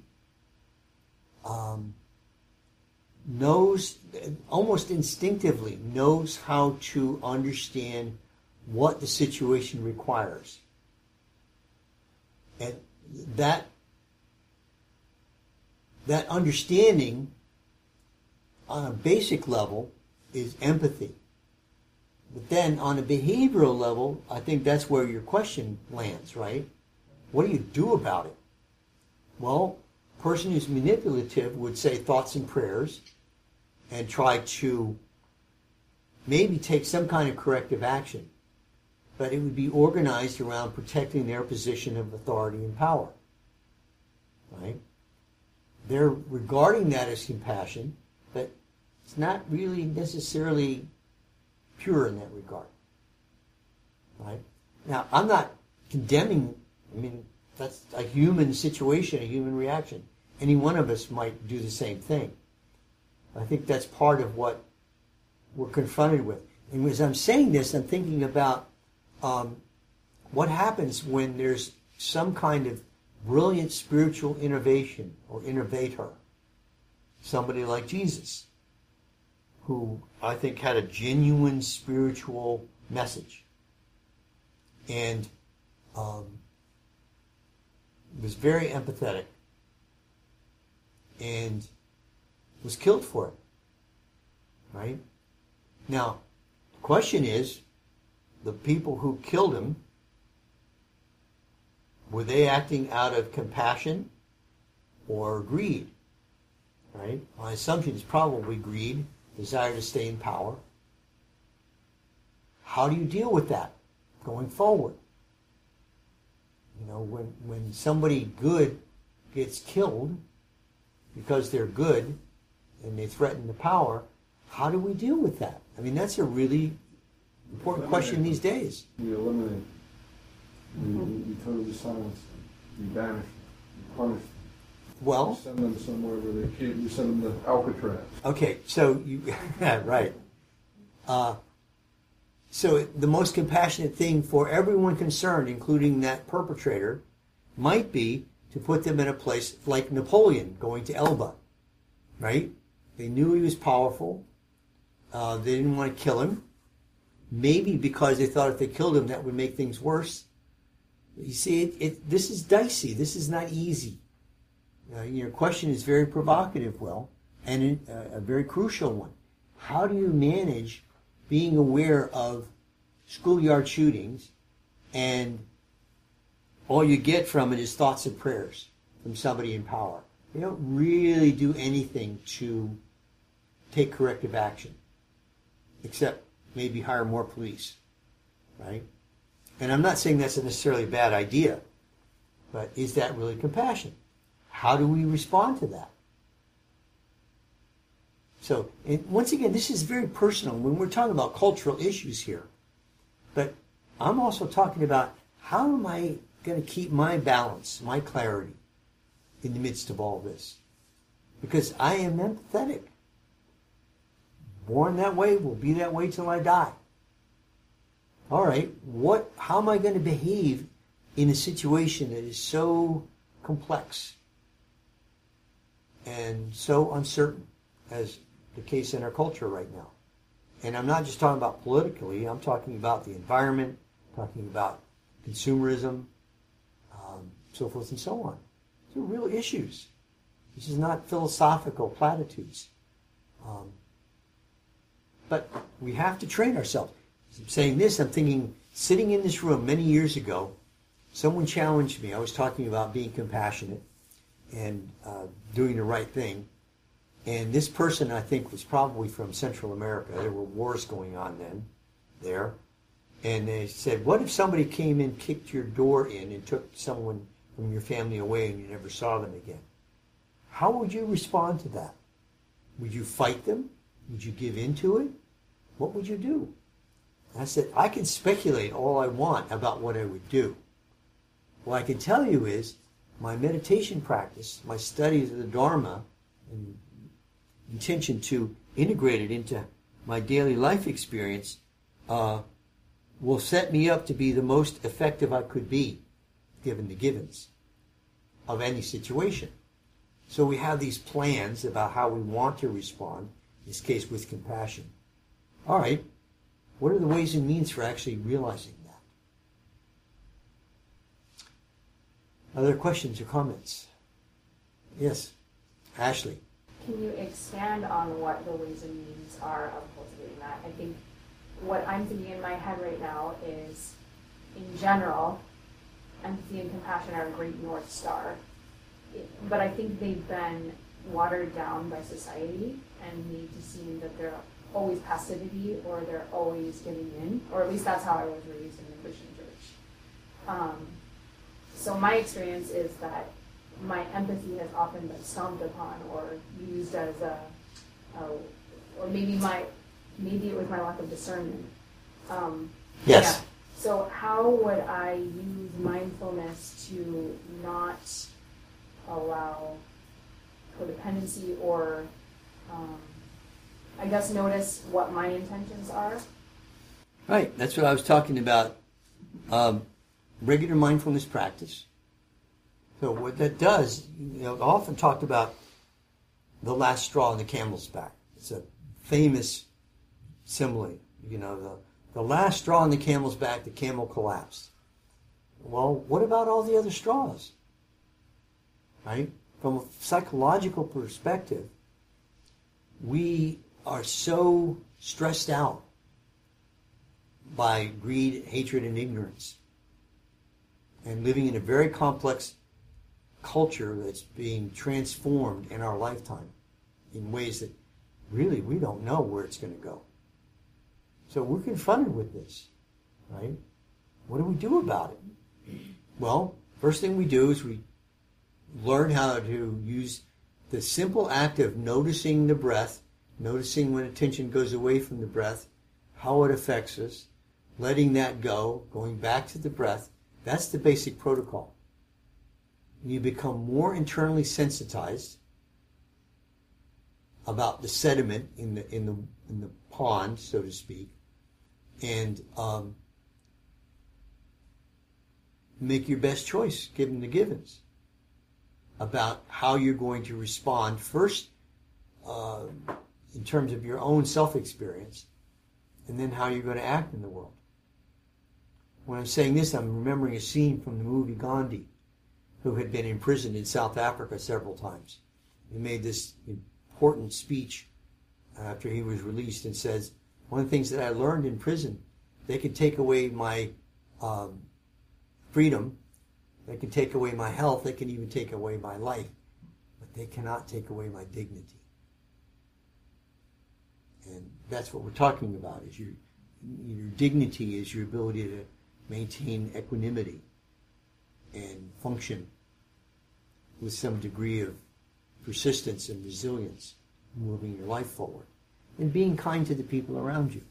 knows, almost instinctively, knows how to understand what the situation requires. And that understanding on a basic level is empathy. But then on a behavioral level, I think that's where your question lands, right? What do you do about it? Well, a person who's manipulative would say thoughts and prayers and try to maybe take some kind of corrective action. But it would be organized around protecting their position of authority and power. Right? They're regarding that as compassion, but it's not really necessarily pure in that regard. Right? Now, I'm not condemning, that's a human situation, a human reaction. Any one of us might do the same thing. I think that's part of what we're confronted with. And as I'm saying this, I'm thinking about what happens when there's some kind of brilliant spiritual innovation or innovator somebody like Jesus, who I think had a genuine spiritual message and was very empathetic and was killed for it. Right? Now, the question is, the people who killed him, were they acting out of compassion or greed? Right? My assumption is probably greed, desire to stay in power. How do you deal with that going forward? You know, when somebody good gets killed because they're good and they threaten the power, how do we deal with that? I mean, that's a really important question these days. We eliminate. We totally silence them. We banish them. We punish them. Well, we send them somewhere where they can't. We send them to Alcatraz. Okay, so you, right. So the most compassionate thing for everyone concerned, including that perpetrator, might be to put them in a place like Napoleon going to Elba, right? They knew he was powerful. They didn't want to kill him. Maybe because they thought if they killed him, that would make things worse. You see, this is dicey. This is not easy. Your question is very provocative, Will, and a very crucial one. How do you manage being aware of schoolyard shootings and all you get from it is thoughts and prayers from somebody in power? They don't really do anything to take corrective action, except maybe hire more police, right? And I'm not saying that's necessarily a bad idea, but is that really compassion? How do we respond to that? So, and once again, this is very personal when we're talking about cultural issues here. But I'm also talking about how am I going to keep my balance, my clarity in the midst of all this? Because I am empathetic. Born that way, will be that way till I die. All right, how am I going to behave in a situation that is so complex and so uncertain as the case in our culture right now? And I'm not just talking about politically, I'm talking about the environment, talking about consumerism, so forth and so on. These are real issues. This is not philosophical platitudes. But we have to train ourselves. As I'm saying this, I'm thinking, sitting in this room many years ago, someone challenged me. I was talking about being compassionate and doing the right thing. And this person, I think, was probably from Central America. There were wars going on then there. And they said, what if somebody came in, kicked your door in, and took someone from your family away and you never saw them again? How would you respond to that? Would you fight them? Would you give in to it? What would you do? And I said, I can speculate all I want about what I would do. What I can tell you is my meditation practice, my studies of the Dharma, and intention to integrate it into my daily life experience will set me up to be the most effective I could be, given the givens of any situation. So we have these plans about how we want to respond, in this case with compassion. All right, what are the ways and means for actually realizing that? Other questions or comments? Yes, Ashley. Can you expand on what the ways and means are of cultivating that? I think what I'm thinking in my head right now is, in general, empathy and compassion are a great North Star. But I think they've been watered down by society and made to seem that they're always passivity or they're always giving in, or at least that's how I was raised in the Christian church. So my experience is that my empathy has often been stomped upon or used as or maybe it was my lack of discernment. Yes. Yeah. So how would I use mindfulness to not allow codependency or, I guess, notice what my intentions are? Right, that's what I was talking about. Regular mindfulness practice. So what that does, I often talked about the last straw on the camel's back. It's a famous simile. You know, the last straw on the camel's back, the camel collapsed. Well, what about all the other straws? Right? From a psychological perspective, we are so stressed out by greed, hatred, and ignorance, and living in a very complex culture that's being transformed in our lifetime in ways that really we don't know where it's going to go. So we're confronted with this, right? What do we do about it? Well, first thing we do is we learn how to use the simple act of noticing the breath, noticing when attention goes away from the breath, how it affects us, letting that go, going back to the breath. That's the basic protocol. You become more internally sensitized about the sediment in the pond, so to speak, and make your best choice given the givens about how you're going to respond first in terms of your own self-experience, and then how you're going to act in the world. When I'm saying this, I'm remembering a scene from the movie Gandhi, who had been imprisoned in South Africa several times. He made this important speech after he was released and says, one of the things that I learned in prison, they can take away my freedom, they can take away my health, they can even take away my life, but they cannot take away my dignity. And that's what we're talking about, is your dignity is your ability to maintain equanimity and function with some degree of persistence and resilience, moving your life forward, and being kind to the people around you.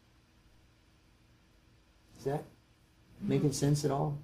Is that making sense at all?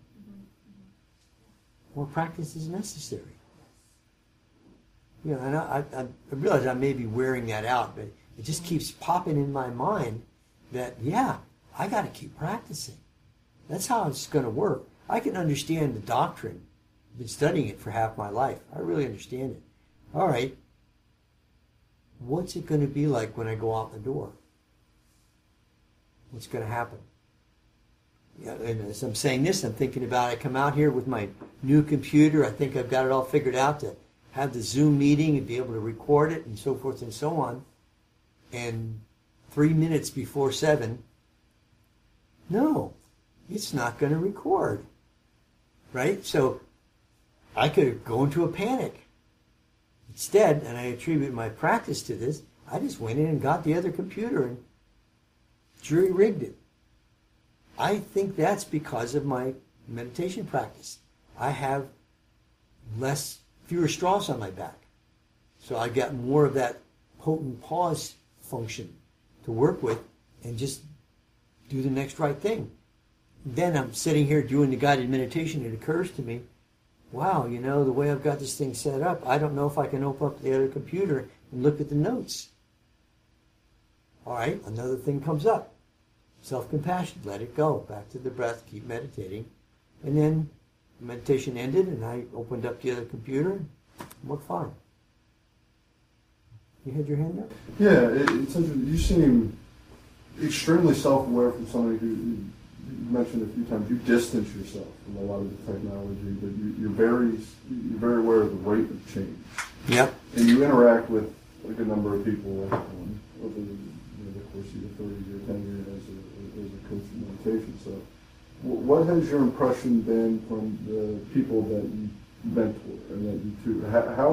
More practice is necessary. You know, and I realize I may be wearing that out, but it just keeps popping in my mind that, yeah, I got to keep practicing. That's how it's going to work. I can understand the doctrine. I've been studying it for half my life. I really understand it. All right, what's it going to be like when I go out the door? What's going to happen? Yeah, and as I'm saying this, I'm thinking about, I come out here with my new computer. I think I've got it all figured out to have the Zoom meeting and be able to record it and so forth and so on. And 3 minutes before 7, no, it's not going to record. Right? So I could go into a panic. Instead, and I attribute my practice to this, I just went in and got the other computer and jury-rigged it. I think that's because of my meditation practice. I have fewer straws on my back. So I got more of that potent pause function to work with and just do the next right thing. Then I'm sitting here doing the guided meditation. It occurs to me, wow, you know, the way I've got this thing set up, I don't know if I can open up the other computer and look at the notes. All right, another thing comes up. Self-compassion, let it go. Back to the breath, keep meditating. And then the meditation ended and I opened up the other computer and worked fine. You had your hand up? Yeah, it's interesting. You seem extremely self-aware from somebody who you mentioned a few times. You distance yourself from a lot of the technology, but you're very aware of the rate of change. Yep. And you interact with like a number of people over the course of your 30-year tenure as a coach in meditation. So, what has your impression been from the people that you mentor and that you tutor?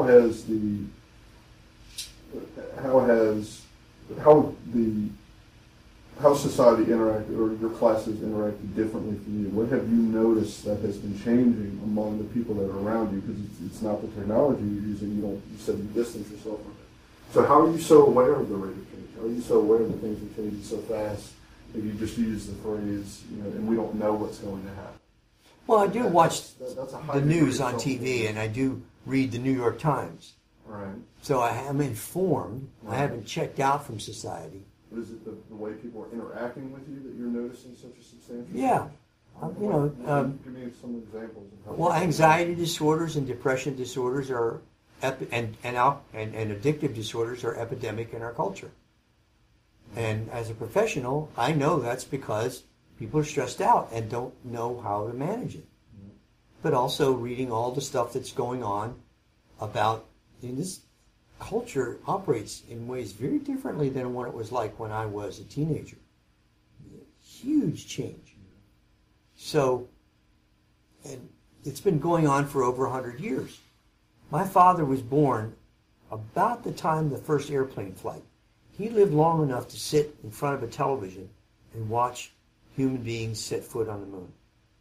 How society interacted, or your classes interacted differently from you? What have you noticed that has been changing among the people that are around you? Because it's not the technology you're using. You said you distance yourself from it. So how are you so aware of the rate of change? How are you so aware that things are changing so fast? If you just use the phrase, and we don't know what's going to happen. Well, I do watch that's the news on TV, and I do read the New York Times. Right. So I am informed. Right. I haven't checked out from society. But is it the way people are interacting with you that you're noticing such a substantial Yeah. change? Give me some examples of how. Well, anxiety disorders and depression disorders are and addictive disorders are epidemic in our culture. And as a professional, I know that's because people are stressed out and don't know how to manage it. But also reading all the stuff that's going on about this culture operates in ways very differently than what it was like when I was a teenager. Huge change. So, and it's been going on for over 100 years. My father was born about the time of the first airplane flight. He lived long enough to sit in front of a television and watch human beings set foot on the moon.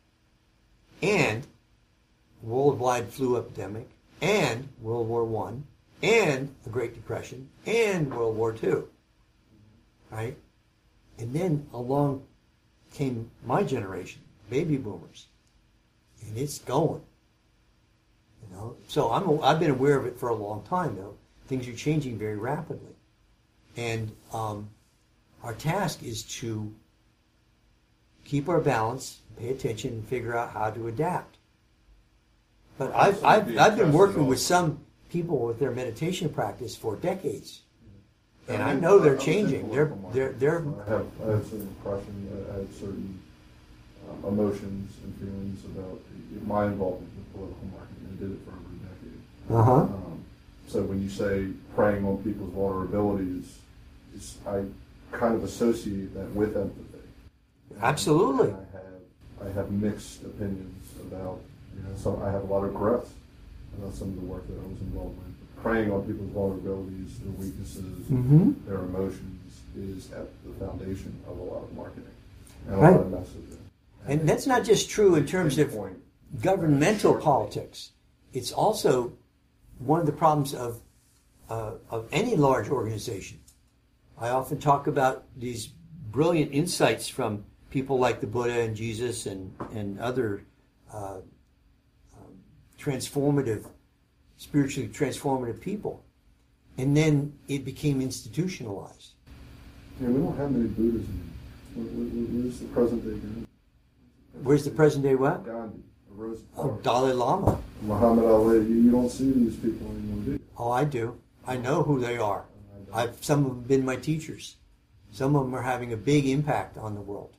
And worldwide flu epidemic, and World War I, and the Great Depression, and World War II. Right? And then along came my generation, baby boomers. And it's going. You know? So I've been aware of it for a long time, though. Things are changing very rapidly. And our task is to keep our balance, pay attention, and figure out how to adapt. But I've been working with some people with their meditation practice for decades, and I know they're changing. They're. I have certain impression. I have certain emotions and feelings about my involvement with political marketing. I did it for over a decade. So when you say preying on people's vulnerabilities, I kind of associate that with empathy. Absolutely. I have mixed opinions about, so I have a lot of regrets about some of the work that I was involved with. Preying on people's vulnerabilities, their weaknesses, their emotions is at the foundation of a lot of marketing and a lot of messaging. And that's not just true in terms of governmental politics. It's also one of the problems of any large organization. I often talk about these brilliant insights from people like the Buddha and Jesus and other spiritually transformative people. And then it became institutionalized. Yeah, we don't have many Buddhas anymore. Where's the present day Gandhi? Where's the present day what? Gandhi. Dalai Lama. Muhammad Ali. You don't see these people anymore, do you? Oh, I do. I know who they are. Some of them have been my teachers. Some of them are having a big impact on the world.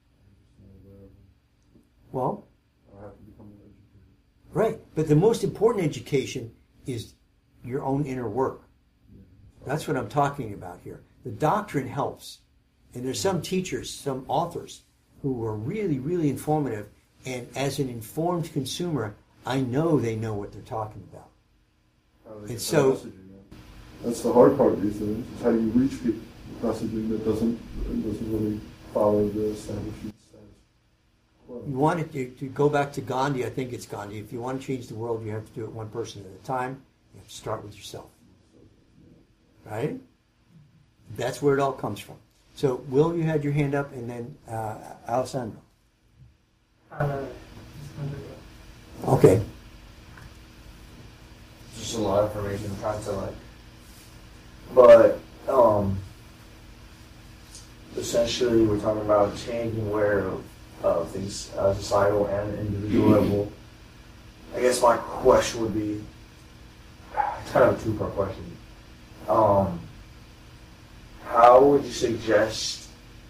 Well, I have to become an educator. Right. But the most important education is your own inner work. That's what I'm talking about here. The doctrine helps. And there's some teachers, some authors who are really, really informative. And as an informed consumer, I know they know what they're talking about. And so that's the hard part these days, is how do you reach people with messaging that doesn't really follow the establishment status quo. You want it to go back to Gandhi. I think it's Gandhi. If you want to change the world, you have to do it one person at a time. You have to start with yourself. Right? That's where it all comes from. So, Will, you had your hand up, and then Alessandro. Okay. Just a lot of information I'm trying to but essentially we're talking about changing aware of things societal and individual level. I guess my question would be kind of a two-part question. How would you suggest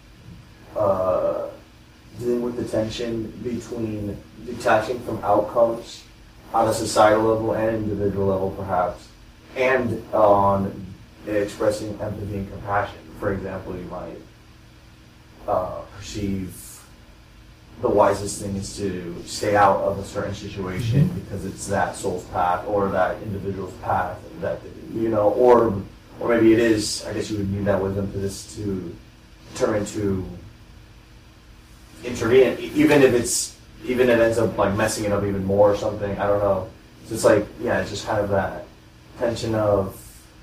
dealing with the tension between detaching from outcomes on a societal level and individual level, perhaps, and on expressing empathy and compassion? For example, you might perceive the wisest thing is to stay out of a certain situation because it's that soul's path or that individual's path, that or maybe it is. I guess you would need that wisdom to determine to intervene, even if it ends up like messing it up even more or something. I don't know. So it's like, yeah, it's just kind of that tension of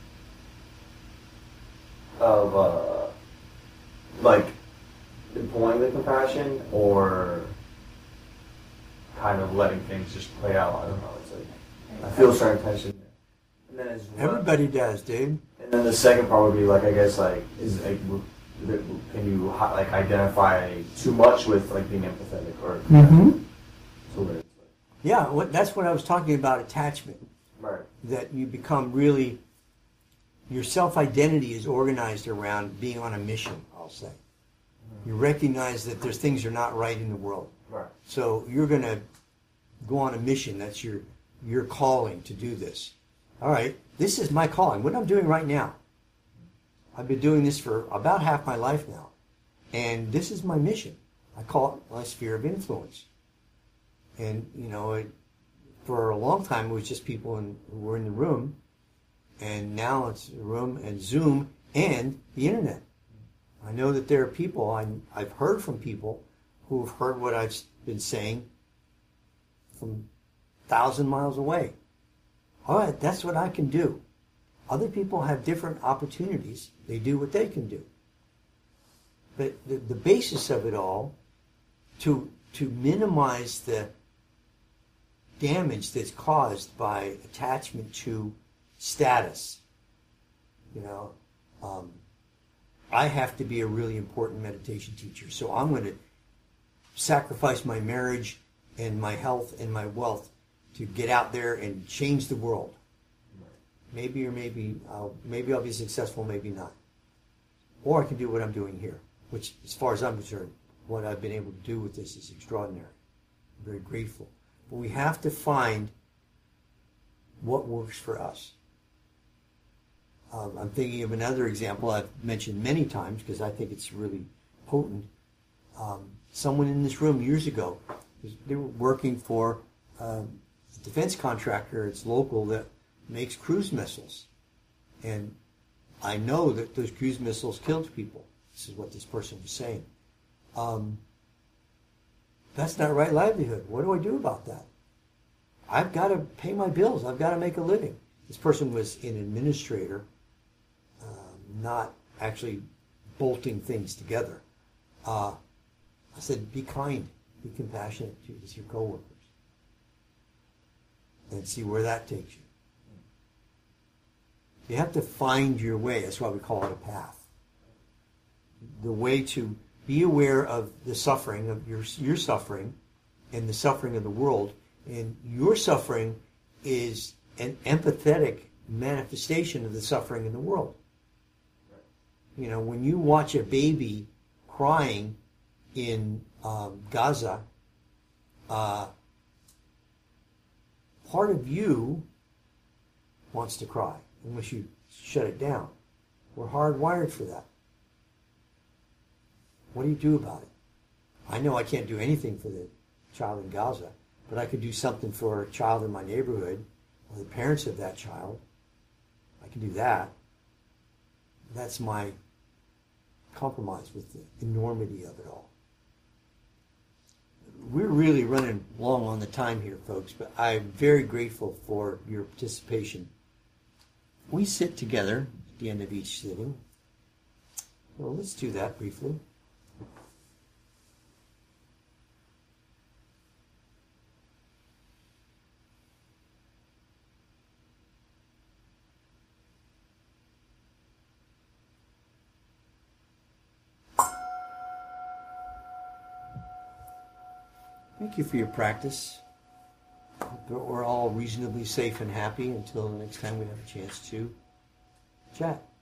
like employing the compassion or kind of letting things just play out. I don't know. It's like I feel a certain tension there. And then as well, Everybody does, dude. And then the second part would be like, I guess like can you like identify too much with like being empathetic or so it's like, Yeah, that's what I was talking about, attachment. Right. that you become really, your self-identity is organized around being on a mission, I'll say. You recognize that there's things are not right in the world. Right. So you're going to go on a mission. That's your calling to do this. All right, this is my calling. What I'm doing right now. I've been doing this for about half my life now. And this is my mission. I call it my sphere of influence. And, for a long time, it was just people who were in the room. And now it's a room and Zoom and the internet. I know that there are people, I've heard from people who have heard what I've been saying from 1,000 miles away. All right, that's what I can do. Other people have different opportunities. They do what they can do. But the basis of it all, to minimize the damage that's caused by attachment to status, I have to be a really important meditation teacher. So I'm going to sacrifice my marriage and my health and my wealth to get out there and change the world. Maybe I'll be successful, maybe not. Or I can do what I'm doing here, which, as far as I'm concerned, what I've been able to do with this is extraordinary. I'm very grateful. But we have to find what works for us. I'm thinking of another example I've mentioned many times because I think it's really potent. Someone in this room years ago, they were working for a defense contractor, it's local, that makes cruise missiles. And I know that those cruise missiles killed people. This is what this person was saying. That's not right livelihood. What do I do about that? I've got to pay my bills. I've got to make a living. This person was an administrator, not actually bolting things together. I said, be kind, be compassionate with your coworkers, and see where that takes you. You have to find your way. That's why we call it a path. The way to be aware of the suffering, of your suffering, and the suffering of the world. And your suffering is an empathetic manifestation of the suffering in the world. When you watch a baby crying in Gaza, part of you wants to cry unless you shut it down. We're hardwired for that. What do you do about it? I know I can't do anything for the child in Gaza, but I could do something for a child in my neighborhood or the parents of that child. I can do that. That's my compromise with the enormity of it all. We're really running long on the time here, folks, but I'm very grateful for your participation. We sit together at the end of each sitting. Well, let's do that briefly. Thank you for your practice. We're all reasonably safe and happy until the next time we have a chance to chat.